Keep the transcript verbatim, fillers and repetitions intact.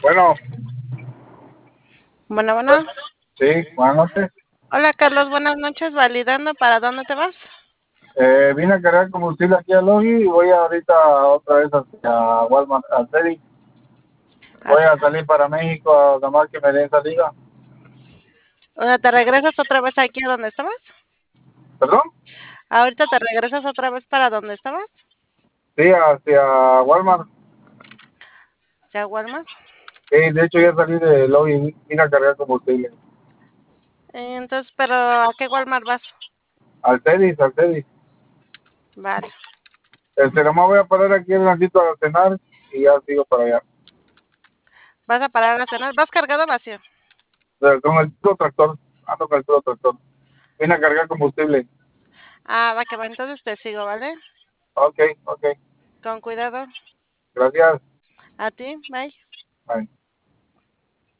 Bueno, Bueno, bueno. sí, buenas noches. Hola, Carlos, buenas noches. Validando, ¿para dónde te vas? Eh, vine a cargar combustible aquí a Logi y voy ahorita otra vez hacia Walmart, a Teddy. Voy a Hacia. salir para México, nada más que me den salida. O sea, ¿te regresas otra vez aquí a donde estabas? ¿Perdón? ¿Ahorita te regresas otra vez para donde estabas? Sí, hacia Walmart. ¿Hacia Walmart? Sí, de hecho ya salí de Logi, vine a cargar combustible. Eh, Entonces, ¿pero a qué Walmart vas? Al Teddy, al Teddy. Vale. Este, nomás voy a parar aquí un ratito a cenar y ya sigo para allá. ¿Vas a parar a cenar? ¿Vas cargado o vacío? Pero con el puro tractor, ando con el puro tractor. Vine a cargar combustible. Ah, va que va. Entonces te sigo, ¿vale? Ok, ok. Con cuidado. Gracias. A ti, bye. Bye.